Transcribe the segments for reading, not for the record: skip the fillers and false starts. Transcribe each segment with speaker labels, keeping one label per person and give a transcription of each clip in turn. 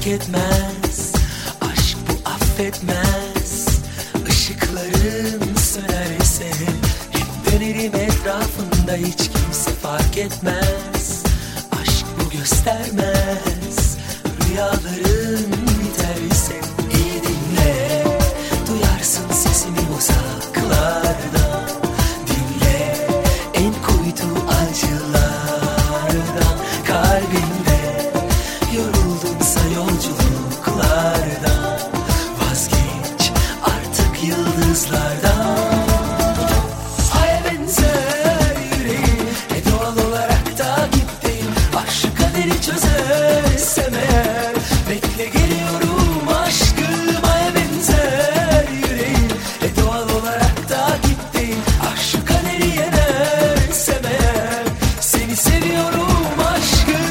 Speaker 1: etmez. Aşk bu affetmez. Işıkların sönerse hep dönerim etrafında, hiç kimse fark etmez. Aşk bu göstermez. Rüyaların biterse iyi dinle, duyarsın sesimi uzaklardan. Dinle en kuytu acılardan. Kalbinde yoruldunsa yolculuklardan, vazgeç artık yıldızlardan. Aya benzer yüreğim, doğal olarak da gittim. Aşk kaderi çözersem eğer, bekle geliyorum aşkım. Aya benzer yüreğim, doğal olarak da gittim. Aşk kaderi yenersem eğer, seni seviyorum aşkım.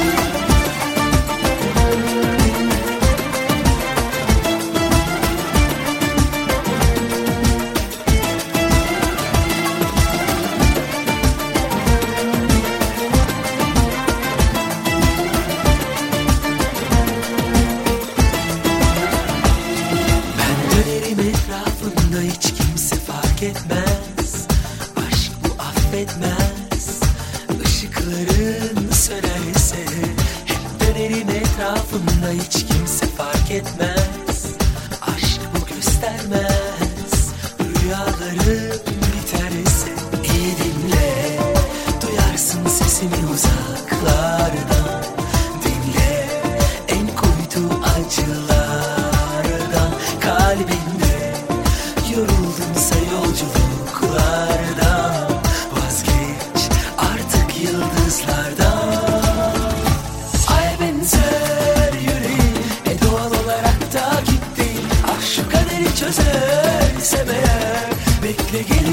Speaker 1: Dönerim etrafında, hiç kimse fark etmez. Aşk bu affetmez. Işıkların sönerse hep dönerim etrafında, hiç kimse fark etmez. Aşk bu göstermez. Rüyaların biterse iyi dinle, duyarsın sesimi uzaklardan. Dinle en kuytu acılardan. Kalbinde yoruldunsa yolculuklardan, vazgeç artık yıldızlardan. Aya benzer yüreğim, doğal olarak da gittim. Ah şu kaderi çözersem eğer, bekle geliyorum.